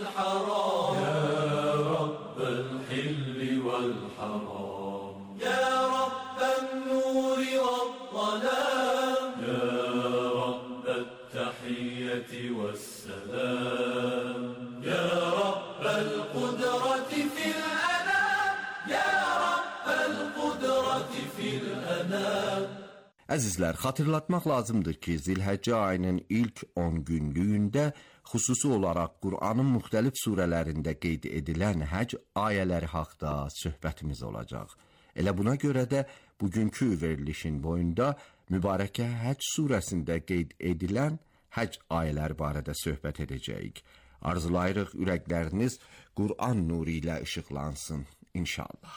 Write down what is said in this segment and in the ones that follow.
الحرام يا رب الحل والحرام يا رب النور والظلام يا رب التحية والسلام يا رب القدرة في الأنام يا رب القدرة في الأنام. Əzizlər, xatırlatmaq lazımdır ki, Zilhəccə ayının ilk 10 günlüyündə xüsusi olaraq Qur'anın müxtəlif surələrində qeyd edilən həcc ayələri haqda söhbətimiz olacaq. Elə buna görə də bugünkü verilişin boyunda mübarəkə həcc surəsində qeyd edilən həcc ayələri barədə söhbət edəcəyik. Arzulayırıq ürəkləriniz Qur'an nuru ilə işıqlansın inşallah.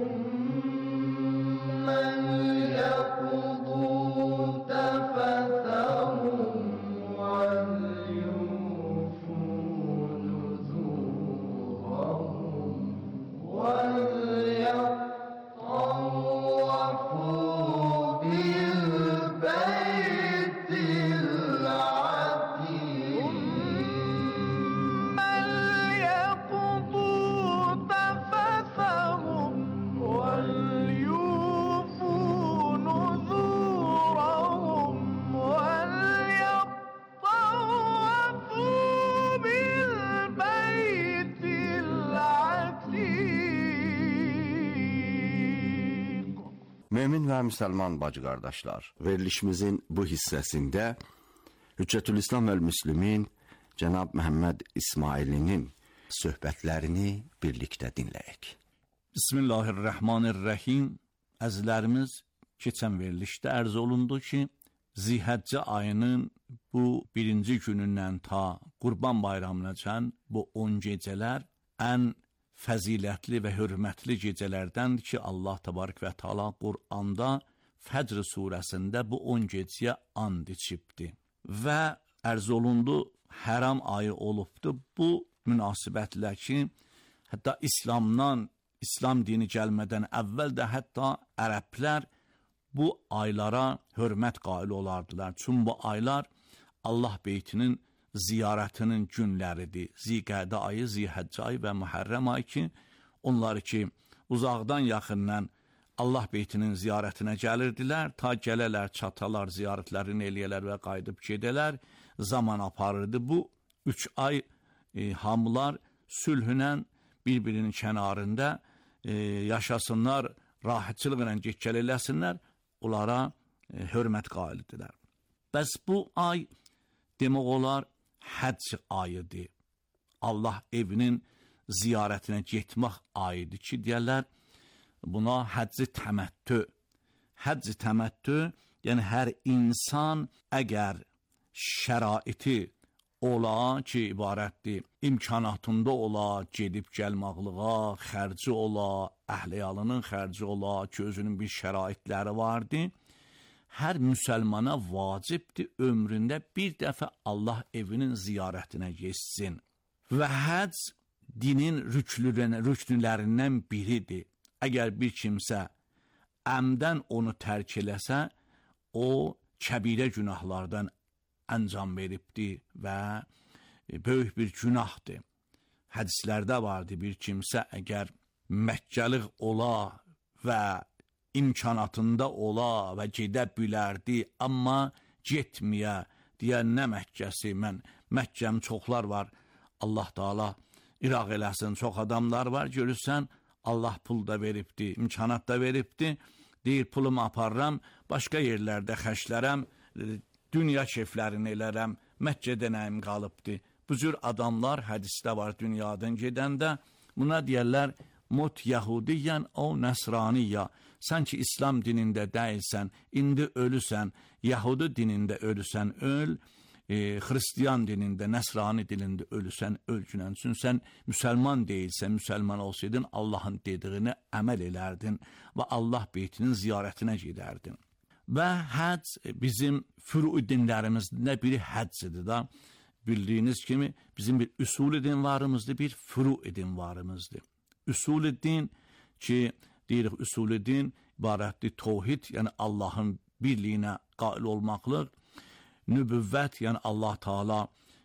Mümin və müsəlman bacı qardaşlar, verilişimizin bu hissəsində Hüccətülislam vəl-Müslimin Cənab Məhəmməd İsmailinin söhbətlərini birlikdə dinləyək. Bismillahirrahmanirrahim. Əzizlərimiz, keçən verilişdə ərz olundu ki, Zilhəccə ayının bu birinci günündən ta Qurban bayramınacan bu 10 gecələr ən fəzilətli və hörmətli gecələrdəndir ki, Allah təbarək və Teala Qur'anda Fəcr surəsində bu 10 gecəyə and içibdir. Və ərz olundu, həram ayı olubdur. Bu münasibətlə ki, hətta İslam dini gəlmədən əvvəl də hətta ərəblər bu aylara hörmət qail olardılar. Çünki bu aylar Allah beytinin ziyarətinin günləridir. Zilqədə ayı, Zilhəccə ayı və Muhərrəm ayı ki, onları ki, uzaqdan yaxından Allah beytinin ziyarətinə gəlirdilər, ta gələlər, çatalar, ziyarətlərini eləyələr və qayıdıb gedələr, zaman aparırdı. Bu 3 ay hamılar sülhünə bir-birinin kənarında yaşasınlar, rahatçılıqla geçgəl eləsinlər, onlara hörmət qailidirlər. Bəs bu ay demək olar, həcc ayıdır. Allah evinin ziyarətinə getmək ayıdır ki, deyərlər, buna həcc-i təməttü. Həcc-i təməttü, yəni hər insan əgər şəraiti ola ki, ibarətdir, imkanatında ola, gedib gəlmaqlığa, xərci ola, əhliyalının xərci ola, ki, özünün bir şəraitləri vardır, hər müsəlmana vacibdir ömründə bir dəfə Allah evinin ziyarətinə geçsin. Və həcc dinin rüknlərindən biridir. Əgər bir kimsə əmdən onu tərk eləsə, o kəbirə günahlardan əncam veribdir və böyük bir günahdır. Hədislərdə vardır, bir kimsə əgər Məkkəlik ola və imkanatında ola və gedə bilərdi, amma getməyə, deyən nə Məkkəsi, Məkkəm çoxlar var, Allah Teala İraq eləsin, çox adamlar var, görürsən, Allah pul da veribdi, imkanat da veribdi, deyir pulumu aparıram, başqa yerlərdə xərclərəm, dünya keyflərini elərəm, Məkkədə nəyim qalıbdı. Bu cür adamlar hədisdə var dünyadan gedəndə, buna deyərlər, mut Yahudiyyən o Nəsraniyyə, sən ki İslam dinində deyilsən, indi ölüsən, Yahudi dinində ölüsən, öl, Hristiyan dinində, Nəsrani dilində ölüsən, ölgünən. Çünki sən müsəlman deyilsən, müsəlman olsaydın, Allahın dediyini əməl elərdin və Allah beytinin ziyarətinə gedərdin. Və həcc bizim furu dinlərimizdə biri həccdir da. Bildiyiniz kimi bizim bir üsul-i din varımızdır, bir furu-i din varımızdır. Üsul-i din ki, deyirik üsul-i din ibarətdir tohid, yəni Allahın birliyinə qail olmaqlıq, nübüvvət, yəni Allah Teala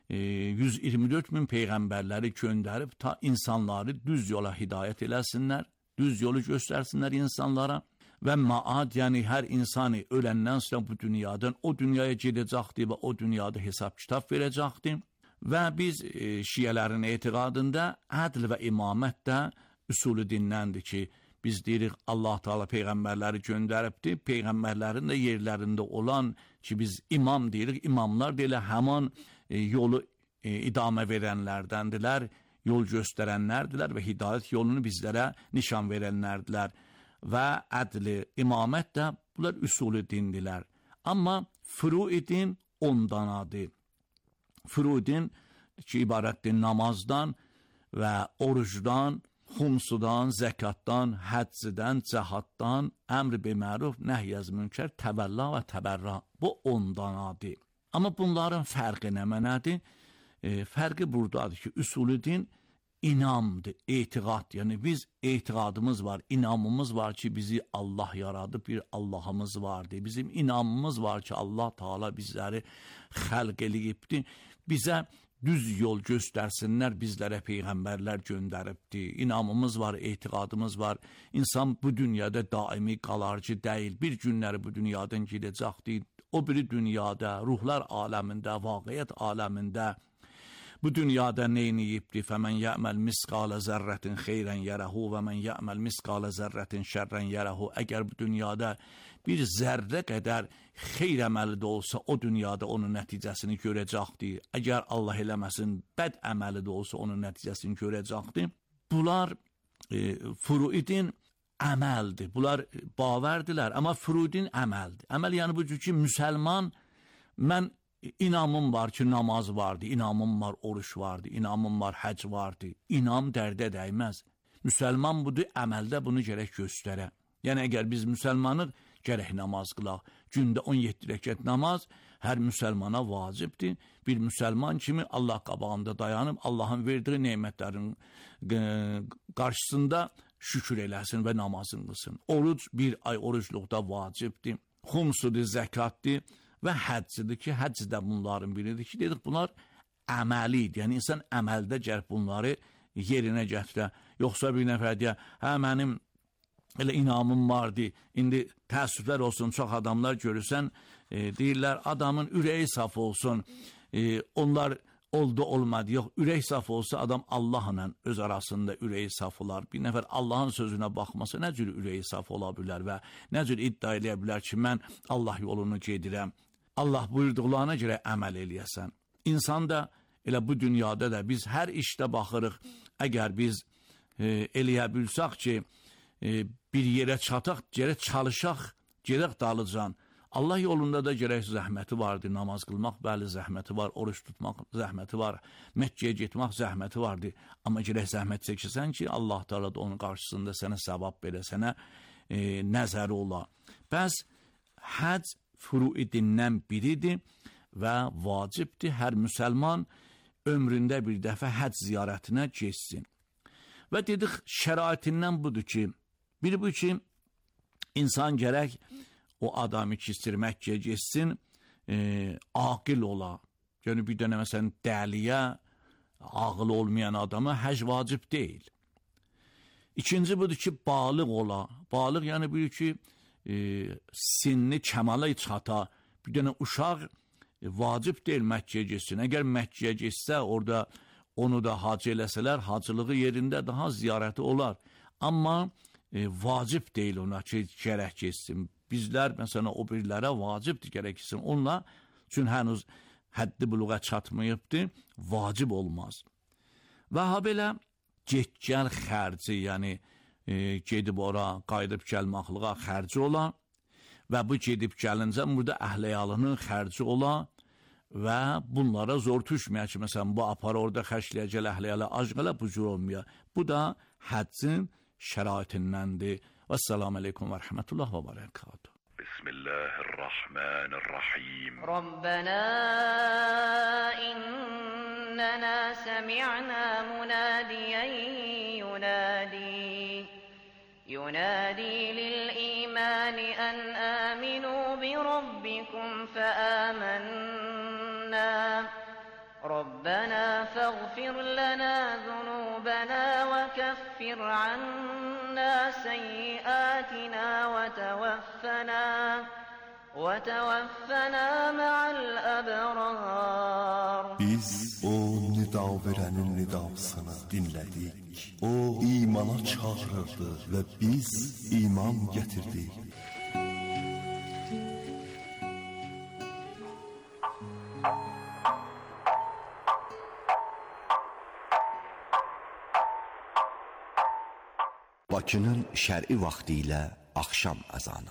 124 min peyğəmbərləri göndərib ta insanları düz yola hidayət eləsinlər, düz yolu göstərsinlər insanlara və maad, yəni hər insanı öləndən sonra bu dünyadan o dünyaya gedəcəkdir və o dünyada hesab kitab verəcəkdir. Və biz şiyələrin etiqadında ədl və imamət də üsulü dindəndir ki, biz deyirik Allah Teala peyğəmbərləri göndəribdir, peyğəmbərlərin də yerlərində olan ki, biz imam deyirik, imamlar da elə həman yolu idamə verənlərdəndirlər, yol göstərənlərdilər və hidayət yolunu bizlərə nişan verənlərdilər və ədli, imamət də bunlar üsulü dindilər. Amma furu-i-din 10 danadır. Furu-i-din ki, ibarətdir namazdan və orucdan, xumsudan, zəkatdan, həccdən, cəhaddan, əmr bi məruf, nəhy-əz münkər, təvəlla və təbərra. Bu 10 danadır. Amma bunların fərqi nə mənədir? Fərqi buradadır ki, üsulü din inamdır, etiqad. Yəni biz etiqadımız var, inamımız var ki, bizi Allah yaradıb, bir Allahımız vardır. Bizim inamımız var ki, Allah Teala bizləri xəlq eləyibdir. Bizə düz yol göstərsinlər, bizlərə peyğəmbərlər göndəribdir. İnamımız var, etiqadımız var. İnsan bu dünyada daimi qalarcı deyil. Bir günləri bu dünyadan gedəcəkdir. O biri dünyada, ruhlar aləmində, vaqiyyət aləmində, bu dünyada neyniyibdir? Fəmən yə'məl misqalə zərrətin xeyrən yərəhu və mən yə'məl misqalə zərrətin şərrən yərəhu. Əgər bu dünyada bir zərrə qədər xeyr əməli də olsa, o dünyada onun nəticəsini görəcəkdir. Əgər Allah eləməsin, bəd əməli də olsa, onun nəticəsini görəcəkdir. Bunlar furu-i-din əməldir. Bunlar bavərdilər, amma furu-i-din əməldir. Əməl yəni bu cür ki, müsəlman, mən inamım var ki, namaz vardı, inamım var, oruç vardı, inamım var, həc vardı. İnam dərdə dəyməz. Müsəlman budur, əməldə bunu gərək göstərə. Yəni, əgər biz müsəlmanıq, gərək namaz qılaq. Gündə 17 rəkət namaz hər müsəlmana vacibdir. Bir müsəlman kimi Allah qabağında dayanıb, Allahın verdiyi nemətlərin qarşısında şükür eləsin və namazın qılsın. Oruc bir ay orucluqda vacibdir. Xumsudur, zəkatdır və həccidir ki, həcc də bunların biridir ki, dedik bunlar əməlidir. Yəni, insan əməldə gərək bunları yerinə gətirə. Yoxsa bir nəfər deyə, hə, mənim elə inamım vardı, indi təəssüflər olsun, çox adamlar görürsən, deyirlər, adamın ürəyi saf olsun, onlar oldu, olmadı, yox, ürək saf olsa, adam Allahla öz arasında ürəyi saf olar. Bir nəfər Allahın sözünə baxmasa, nə cür ürəyi saf ola bilər və nə cür iddia eləyə bilər ki, mən Allah yolunu gedirəm. Allah buyurduqlarına görə əməl eləyəsən. İnsan da elə bu dünyada da biz hər işdə baxırıq, əgər biz eləyə bilsək ki, bir yerə çataq, gərək çalışaq, gərək dalıcan. Allah yolunda da gərək zəhməti vardır, namaz qılmaq, bəli zəhməti var, oruç tutmaq zəhməti var, Məkkəyə getmək zəhməti vardır. Amma gərək zəhmət çəkirsən ki, Allah Teala da onun qarşısında sənə səvab verə, sənə nəzəri ola. Bəs həc furu-i-dindən biridir və vacibdir, hər müsəlman ömründə bir dəfə həc ziyarətinə geçsin. Və dedik, şəraitindən budur ki, biri bu ki, insan gərək o adamı kistirməkkiyə geçsin, aqil ola. Yəni, bir dənə məsələn, dəliyə, ağıl olmayan adama həc vacib deyil. İkinci budur ki, balıq ola. Balıq yəni bir ki, sinni kəmala çata, bir dənə uşaq vacib deyil Məkkəyə geçsin. Əgər Məkkəyə geçsə, orada onu da hacı eləsələr, hacılığı yerində daha ziyarəti olar. Amma vacib deyil ona ki, gərək geçsin. Bizlər, məsələn, o birilərə vacibdir gərək geçsin. Onunla, çünki hənuz həddi buluğa çatmayıbdır, vacib olmaz. Və ha belə, get-gəl xərci, yəni gedib ora, qayıdıb gəlmaqlığa xərci ola və bu gedib gəlincə, burada əhləyalının xərci ola və bunlara zor düşməyə ki, məsələn, bu apara orada xərcləyəcəl əhləyələ acqələ bu cür olmuyor. Bu da həccin şəraitindəndir. Vəssalamu aleykum və rəhmətullah və bərəkatuhu. Bismillahirrahmanirrahim. Rabbana innana sami'na munadiyan yunadi lil-iman an aminu bi rabbikum fa amanna. ربنا فاغفر لنا ذنوبنا وكفر عنا سيئاتنا وتوفنا مع الأبرار. Biz o nida verənin nidasını dinlədik. O imana çağırırdı və biz iman gətirdik. Bakının şər'i vaxtı ilə axşam əzanı.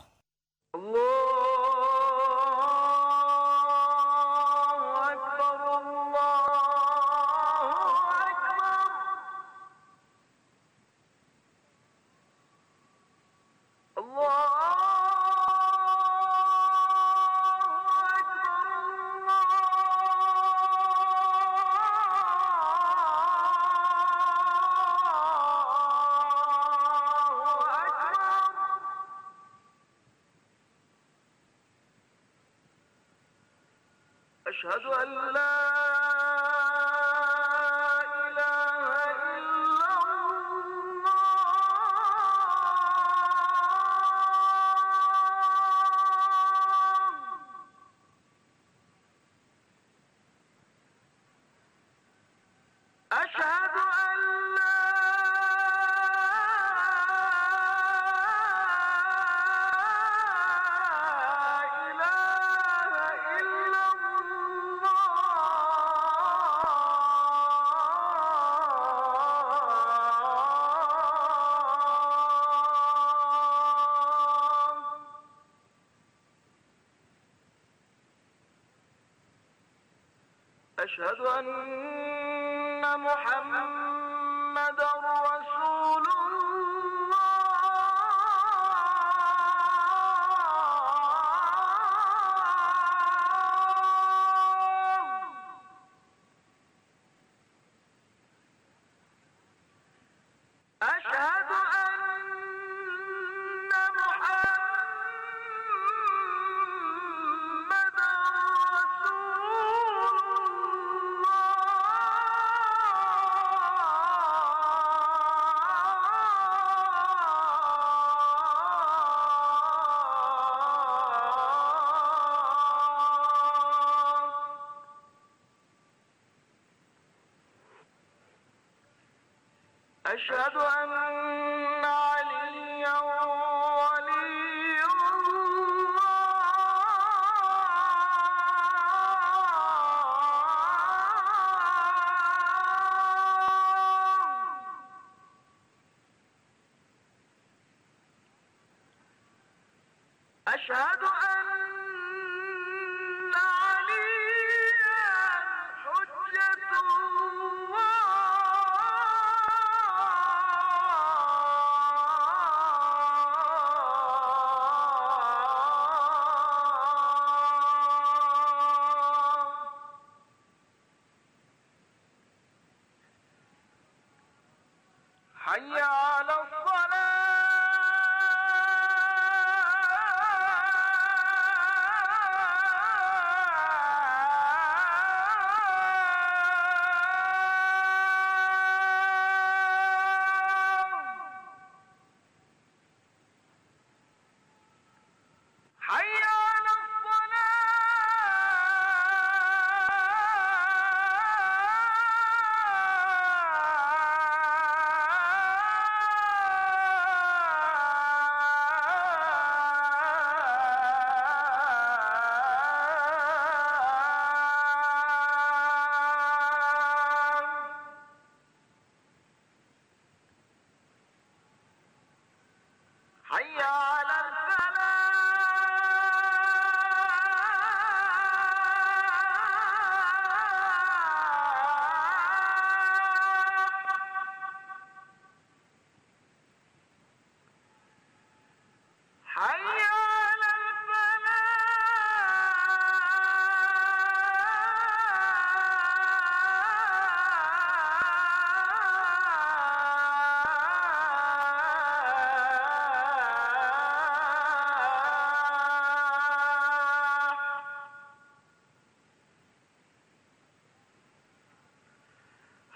أشهد أن لا إله إلا الله أشهد أن لا أشهد أن محمدًا رسول الله. أشهد أن محمدًا أشهد أن عليا ولي الله. أشهد أن عليا حجة الله. حي على الصلاة. حي على الصلاة.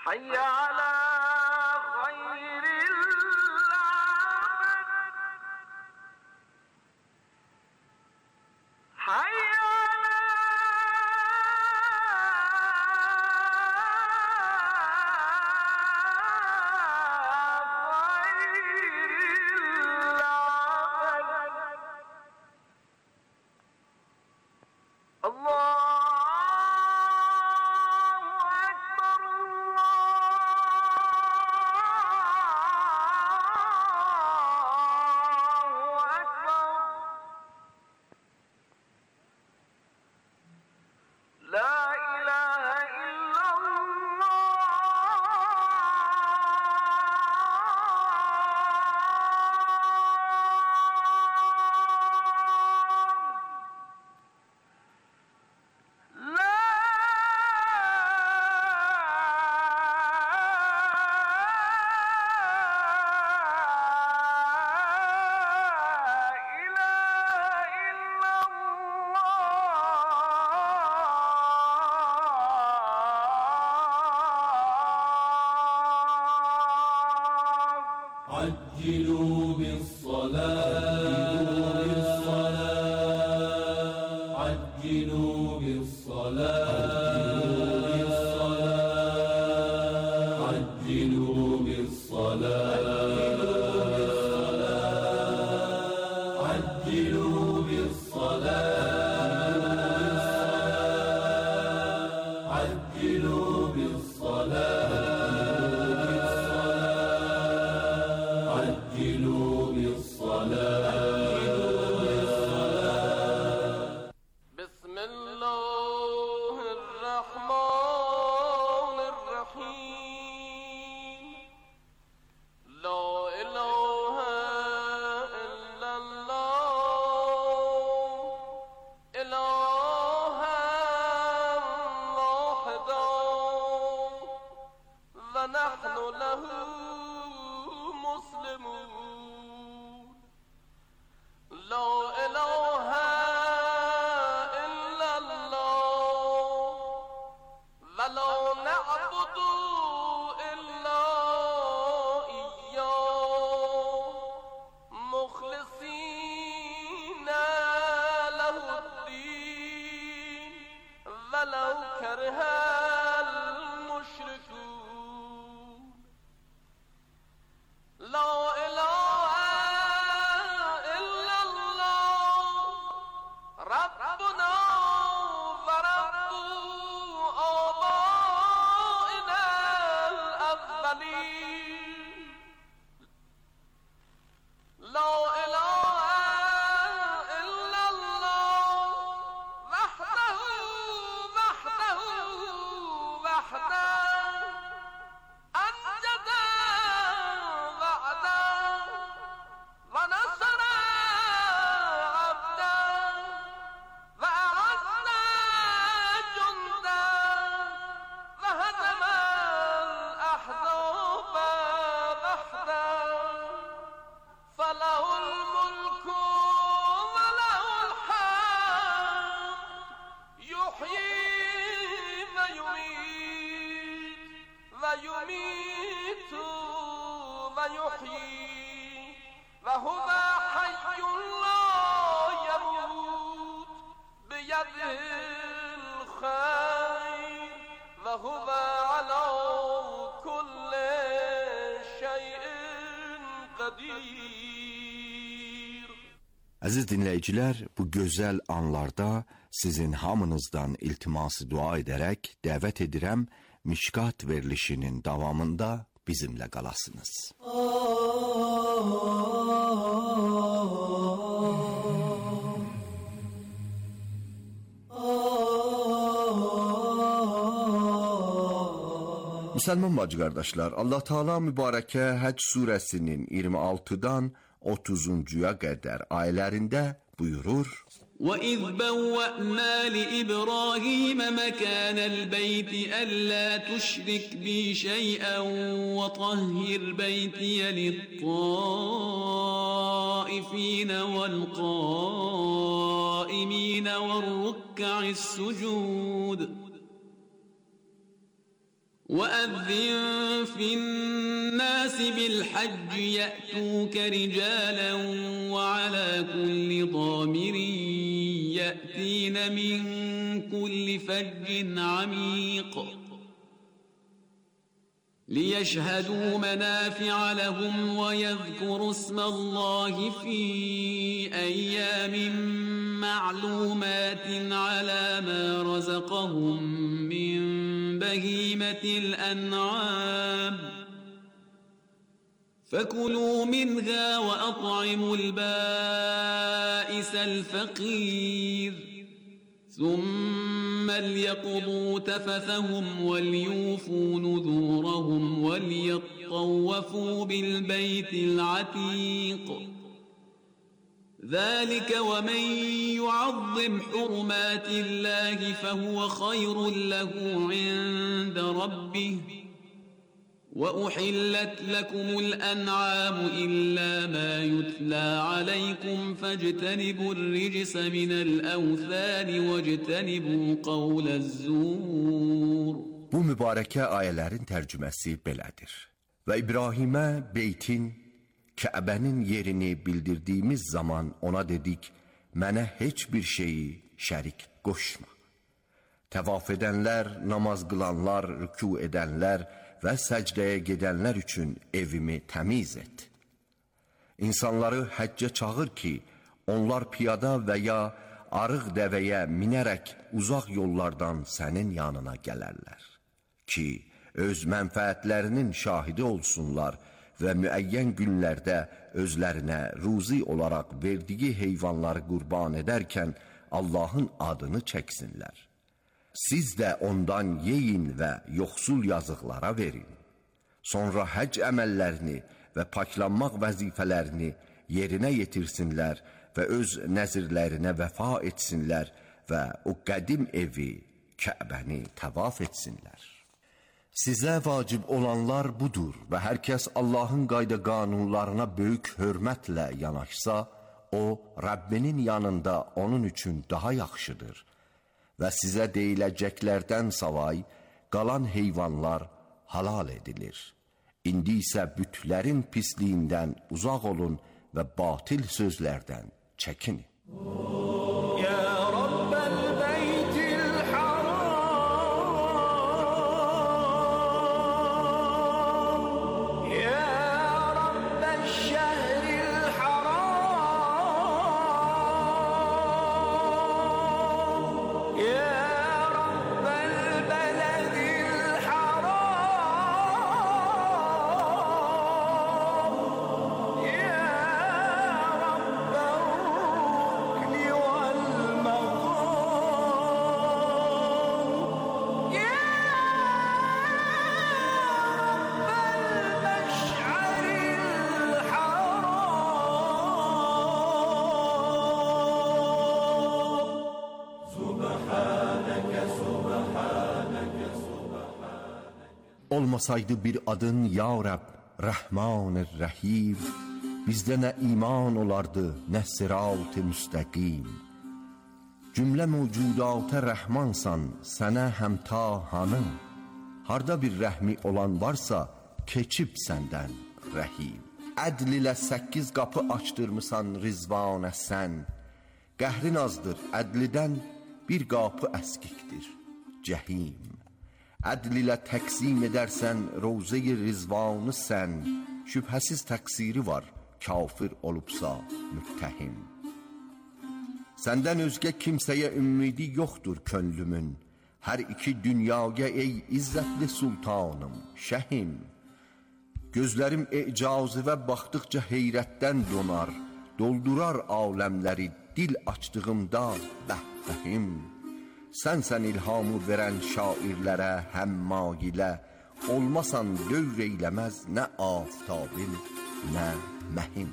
حي على خير العمل حي على عجلوا بالصلاة عجلوا بالصلاة عجلوا بالصلاة عجلوا بالصلاة عجلوا بالصلاة عجلوا بالصلاة بسم الله الرحمن الرحيم لا إله إلا الله إلها واحدا ونحن له مسلمون لا إله إلا الله ولا نعبد إلا إياه مخلصين له الدين ولو كره المشركون لا إله إلا الله ربنا ورب آبائنا الأولين لا إله إلا الله وحده وحده وحده أنجد وعدا ونصر عبدا وأعز جندا وهزم الأحزاب وحدا فله الملك وله الحمد يحيي ويميت ويحيي وهو حي لا يموت بيده الخير وهو على كل شيء قدير. Əziz dinləyicilər, bu gözəl anlarda sizin hamınızdan iltiması dua edərək dəvət edirəm, Mişkat verilişinin davamında bizimlə qalasınız. Müsəlman bacı qardaşlar, Allah Taala mübarəkə Həcc surəsinin 26-dan 30-cuya qədər ayələrində buyurur: وَإِذْ بَوَّأْنَا لِإِبْرَاهِيمَ مَكَانَ الْبَيْتِ أَلَّا تُشْرِكْ بِي شَيْئًا وَطَهِّرْ بَيْتِيَ لِلطَّائِفِينَ وَالْقَائِمِينَ وَالرُّكَّعِ السُّجُودِ وأذن في الناس بالحج يأتوك رجالا وعلى كل ضامر يأتين من كل فج عميق ليشهدوا منافع لهم ويذكروا اسم الله في أيام معلومات على ما رزقهم من بهيمة الأنعام فكلوا منها وأطعموا البائس الفقير ثم ليقضوا تفثهم وليوفوا نذورهم وليطوفوا بالبيت العتيق ذلك ومن يعظم حرمات الله فهو خير له عند ربه وأحلت لكم الأنعام إلا ما يتلى عليكم فاجتنبوا الرجس من الأوثان واجتنبوا قول الزور. Bu mübarəkə ayələrin tərcüməsi belədir. Və İbrahimə beytin, Kəbənin yerini bildirdiyimiz zaman ona dedik, mənə heç bir şeyi şərik qoşma. Təvaf edənlər, namaz qılanlar, rükû edənlər və səcdəyə gedənlər üçün evimi təmiz et. İnsanları həccə çağır ki, onlar piyada və ya arıq dəvəyə minərək uzaq yollardan sənin yanına gələrlər. Ki, öz mənfəətlərinin şahidi olsunlar və müəyyən günlərdə özlərinə ruzi olaraq verdiyi heyvanları qurban edərkən Allahın adını çəksinlər. Siz də ondan yeyin və yoxsul yazıqlara verin. Sonra həcc əməllərini və paklanmaq vəzifələrini yerinə yetirsinlər və öz nəzirlərinə vəfa etsinlər və o qədim evi, Kəbəni təvaf etsinlər. Sizə vacib olanlar budur və hər kəs Allahın qayda qanunlarına böyük hörmətlə yanaşsa, o, Rəbbinin yanında onun üçün daha yaxşıdır. Və sizə deyiləcəklərdən savay, qalan heyvanlar halal edilir. İndi isə bütlərin pisliyindən uzaq olun və batil sözlərdən çəkinin. Olmasaydı bir adın ya Rəbb, Rəhmanir-Rəhim, bizdə nə iman olardı, nə sirat-ı müstəqim. Cümlə mövcudata rəhmansan, sənə həmta hanım. Harda bir rəhmi olan varsa, keçib səndən rəhim. Ədl ilə 8 qapı açdırmısan rizvanə sən. Qəhrin azdır, ədlidən bir qapı əskikdir, cəhim. Ədl ilə təqsim edərsən Rovze-i Rizvanı sən, şübhəsiz təqsiri var, kafir olubsa müttəhim. Səndən özgə kimsəyə ümmidi yoxdur könlümün, hər iki dünyaya ey izzətli sultanım, şəhim. Gözlərim icazı və baxdıqca heyrətdən donar, doldurar aləmləri dil açdığımda bəhbəhim. Sənsən ilhamı verən şairlərə həmmayilə, olmasan dövr eyləməz nə aftabim, nə məhim.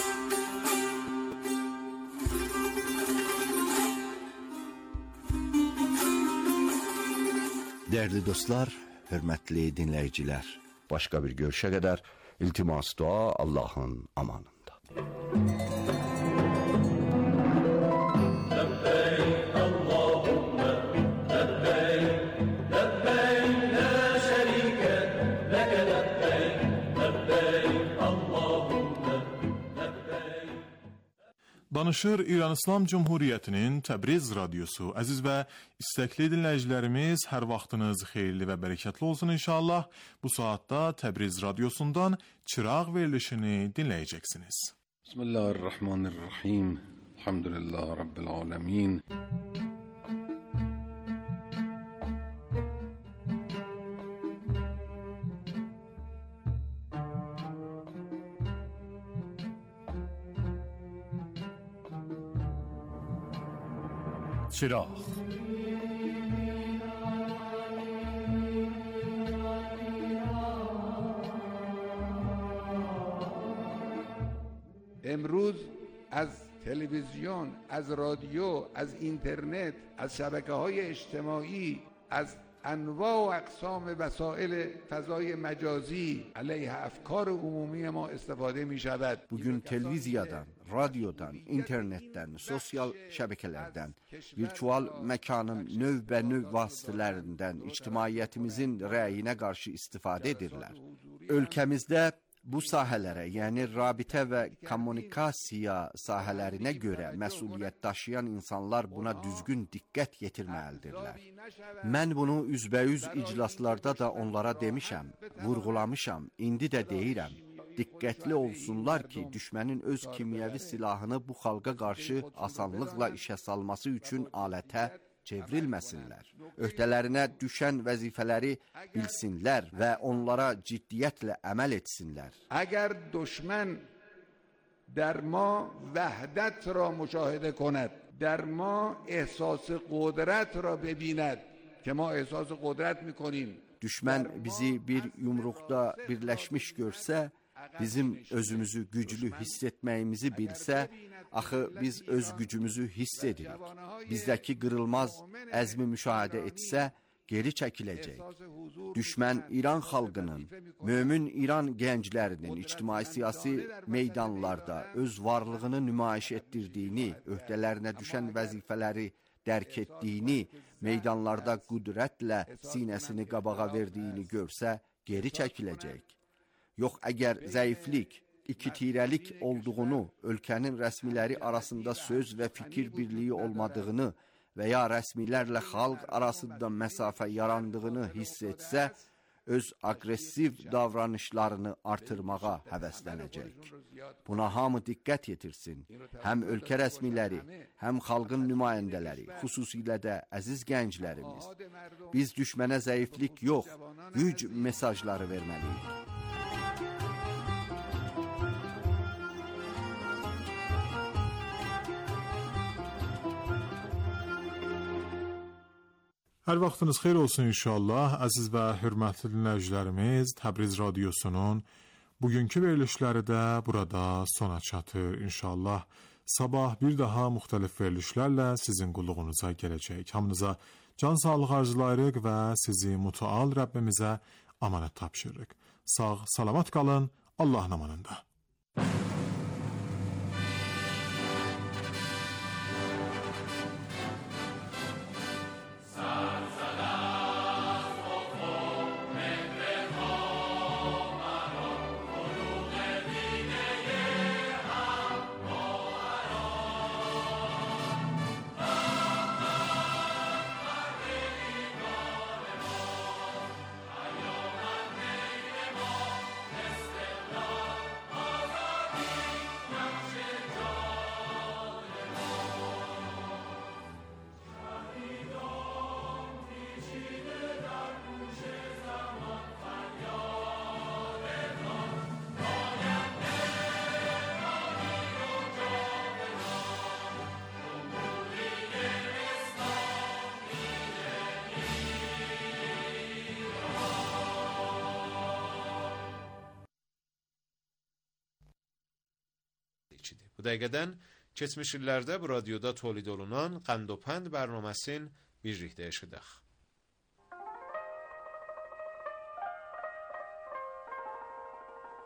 Dəyərli dostlar, hörmətli dinləyicilər, başqa bir görüşə qədər iltimas dua Allahın amanında. لبيك اللهم لبيك لبيك لا شريك Danışır İran İslam Cumhuriyyətinin Təbriz radiosu. Əziz və istəkli dinləyicilərimiz, hər vaxtınız xeyirli və bərəkətli olsun inşallah. Bu saatda Təbriz radiosundan çıraq verilişini dinləyəcəksiniz. Bismillahirrahmanirrahim. Elhamdülillah Rabbil alemin. چراغ امروز از تلویزیون، از رادیو، از اینترنت، از شبکه‌های اجتماعی، از انواع و اقسام وسایل فضای مجازی علیه افکار عمومی ما استفاده می شود. Bugün televiziyadan, radyodan, internetten, sosyal şəbəkələrdən, virtual məkanın növbə-növ vasitələrindən ictimaiyyətimizin rəyinə qarşı istifadə edirlər. Ölkəmizdə bu sahələrə, yəni rabitə və kommunikasiya sahələrinə görə məsuliyyət daşıyan insanlar buna düzgün diqqət yetirməlidirlər. Mən bunu üzbəyüz iclaslarda da onlara demişəm, vurğulamışam, indi də deyirəm. Diqqətli olsunlar ki, düşmənin öz kimyəvi silahını bu xalqa qarşı asanlıqla işə salması üçün alətə çevrilməsinlər. Öhdələrinə düşən vəzifələri bilsinlər və onlara ciddiyyətlə əməl etsinlər. Əgər düşmən در ما وحدت را مشاهده کند، در ما احساس قدرت را ببیند که ما احساس قدرت میکنیم. Düşmən bizi bir yumruqda birləşmiş görsə, bizim özümüzü güclü hiss etməyimizi bilsə, axı biz öz gücümüzü hiss edirik. Bizdəki qırılmaz əzmi müşahidə etsə, geri çəkiləcək. Düşmən İran xalqının, mömin İran gənclərinin ictimai-siyasi meydanlarda öz varlığını nümayiş etdirdiyini, öhdələrinə düşən vəzifələri dərk etdiyini, meydanlarda qüdrətlə sinəsini qabağa verdiyini görsə, geri çəkiləcək. Yox, əgər zəiflik, ikitirəlik olduğunu, ölkənin rəsmiləri arasında söz və fikir birliyi olmadığını və ya rəsmilərlə xalq arasında məsafə yarandığını hiss etsə, öz aqressiv davranışlarını artırmağa həvəslənəcək. Buna hamı diqqət yetirsin. Həm ölkə rəsmiləri, həm xalqın nümayəndələri, xüsusilə də əziz gənclərimiz. Biz düşmənə zəiflik yox, güc mesajları verməliyik. Hər vaxtınız xeyir olsun inşallah. Əziz və hörmətli dinləyicilərimiz, Təbriz radiosunun bugünkü verilişləri də burada sona çatır inşallah. Sabah bir daha müxtəlif verilişlərlə sizin qulluğunuza gələcək. Hamınıza can sağlığı arzulayırıq və sizi mütəal Rəbbimizə amanət tapşırırıq. Sağ, salamat qalın, Allahın amanında. Bu dəqiqədən keçmiş illərdə bu radioda tolid olunan Qənd və Pənd bərnaməsin bir rihdə eşidək.